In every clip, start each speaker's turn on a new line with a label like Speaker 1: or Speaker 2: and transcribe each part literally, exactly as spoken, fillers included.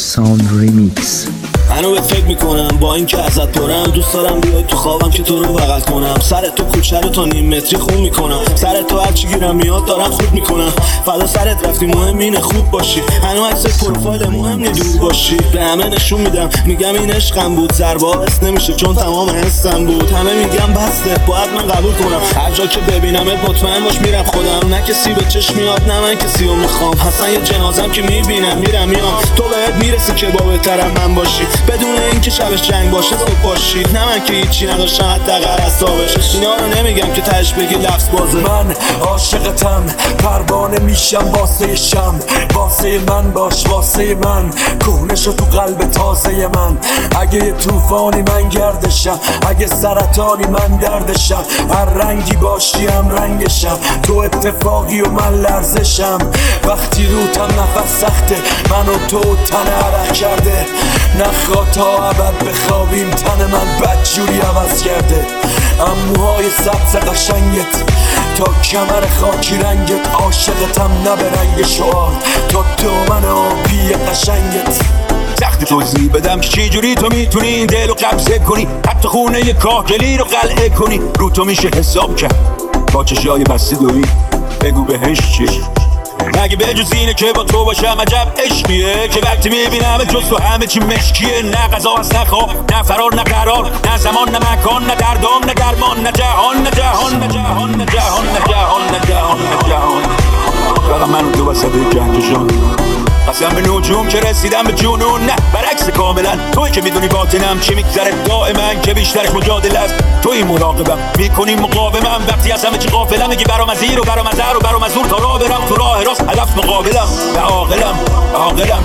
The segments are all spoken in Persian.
Speaker 1: ساوند ریمیکس.
Speaker 2: منو بهت فکر میکنم با این که ازت پرم، دوست دارم بیای تو خوابم که تو رو بغل کنم. سر تو کوچه رو تا نیم متری خون میکنم، سر تو هرچی گیرم میاد دارم خود میکنم. فدا سرت رفتی مهم اینه خوب باشی، هنو عکس پروفایل مهم نی دور باشی. به همه نشون میدم میگم این عشقم بود، ضربه نمیشه چون تمام حسم بود. همه میگم بسته باید من قبول کنم، هر جا که ببینمت مطمئن باش میرم خودم. نه کسی به چشم میاد نه من کسی رو میخوام، اصلا یه جنازم که میبینم میرم میام. تو بهت میرسی که با بهترم من باشی، بدون اینکه شبش جنگ باشه خوب باشی. نه من که هیچی نداشتم حتی قرصابش، اینا رو نمیگم که تهش بگی لفظ بازه.
Speaker 3: من عاشقتم، پروانه میشم واسه شم. واسه من باش واسه من، کهنه شو تو قلب تازه من. اگه یه طوفانی من گردشم، اگه سرطانی من دردشم. هر رنگی باشی هم رنگشم، تو اتفاقی و من لرزشم. وقتی روتم نفس سخته، من و تو تن عرق کرده. نخوا تا ابد بخوابیم، تن من بدجوری عوض کرده. اموهای سبز قشنگت تا کمر خاکی رنگت، عاشقتم نه به رنگ شعار، تا تو من آبی قشنگت.
Speaker 4: سخت توضیح بدم که چی جوری تو میتونی این دل رو قبضه کنی، حتی خونه یه کاهگلی رو قلعه کنی. رو تو میشه حساب کرد با چشای بسته دوری، بگو بهش چی؟ مگه به جز اینه که با تو باشم عجب عشقیه، که وقتی میبینم جز تو همه چی مشکیه. نه غذا هست نه خواب نه فرار نه قرار، نه زمان نه مکان نه دردام نه درمان، نه جهان نه جهان نه جهان نه جهان نه جهان نه جهان نه جهان. فقط من و تو وسط کهکشان، قسم به نجوم که رسیدم به جنون. نه برعکس کاملا، توی که میدونی باطنم چی میگذره دائما، که بیشترش مجادله است. توی مراقبم میکنی مقاومم، وقتی از همه چی غافلم میگی برام از این و برام از هر و برام از اون. تا راه برم تو راه راست، هدف مقابلم و عاقلم عاقلم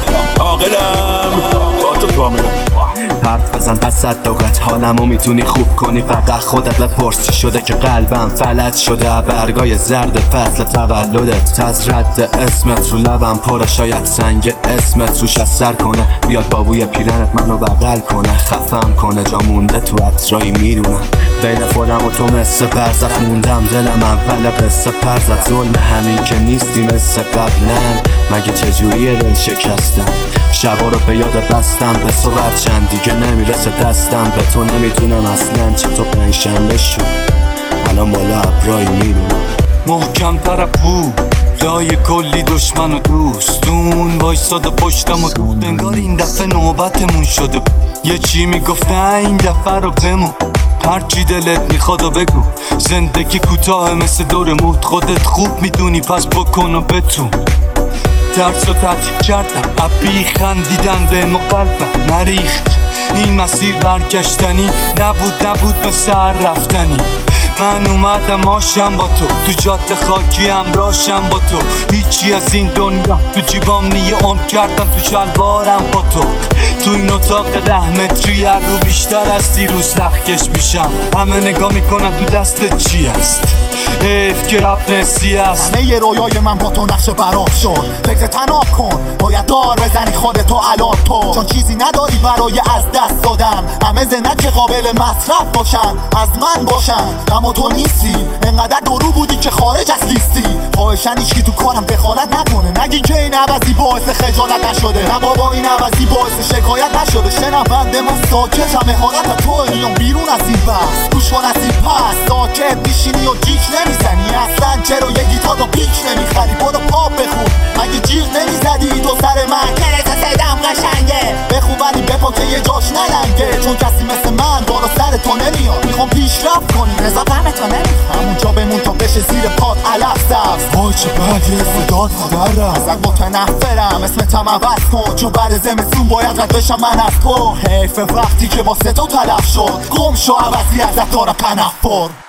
Speaker 4: عاقلم با تو کاملم.
Speaker 5: حرف بزن پس صدقت حالمو میتونی خوب کنی، فقط خودت بپرس چی شده که قلبم فلج شده. برگای زرد فصل تولدت، تز رد اسمت رو لبم پره، شاید سنگ اسمت روش اثر کنه. بیاد با بوی پیرنت منو بغل کنه، خفم کنه جا مونده تو عطرایی میدونم. بین خودم و تو مثل برزخ موندم، دلم اول قصه پرزد. ظلم همین که نیستی مثل قبلن، مگه چجوریه دل شکستم. شبا رو به یاد بستم به صورت چند دیگه نمیرسه دستم. به تو نمیتونم اصلا چطور پنجشنبه شد، الان بالا ابرایی میدونم.
Speaker 6: محکم طرفو لای کلی دشمن و دوستون وایساده پشتم و دود، انگار این دفعه نوبتمون شده. یه چی میگفت نه این دفعه رو بمون، هرچی دلت میخواد و بگو. زندگی کوتاه مثل دور موت، خودت خوب میدونی پس بکن و بتون. درس رو تعطیل کردم، عبی خندیدن به مقلبم نریخت. این مسیر برگشتنی نبود نبود به سر رفتنی. من اومدم آشم با تو، تو جاده خاکی همراشم با تو. هیچی از این دنیا تو جیبام نیه، اون کردم تو شلوارم با تو. تو این اتاق ده متری هر رو بیشتر از دیروز نخکش میشم. همه نگاه میکنن تو دستت چی هست، حیف که رفت نسی هست.
Speaker 7: همه یه رویای من با تو نقش برات شد، فکر تناب کن باید دار بزنی خودتو الان تو، چون چیزی نداری برای از دست دادن. همه زنت که قابل مصرف باشن، از من باشن، اما تو نیستی. انقدر درو بودی که خارج از لیستی. خواهشن ایشکی تو کارم دخالت نکنه، نگی که این عوضی باعث خجالت نشده. نه بابا این عوضی باعث شکایت نشده. شنونده من ساکتم، مهارت توه میام بیرون از این بحث. گوش کن از این پس ساکت میشینی و جیک نمیزنی. اصلا چرا یه گیتار رو پیک نمیخری؟ برو پاپ بخون، مگه جیغ نمیزدی تو سر من؟ کرت صدام قشنگه بخون ولی بپا که یه جاش نلنگه. چون کسی مثل من بالا سر تو نمیاد، میخوام پیشرفت کنی رضا غم تو نمیخوام. همونجا بمون تا بشه زیر پات علف سبز. وای چه بدی صدات مادرم، ازت متنفرم اسمتم عوض کن، چون بعد زمستون باید رد بشم من از تو. حیف وقتی که با تو تلف شد، گم شو عوضی ازت دارم تنفر.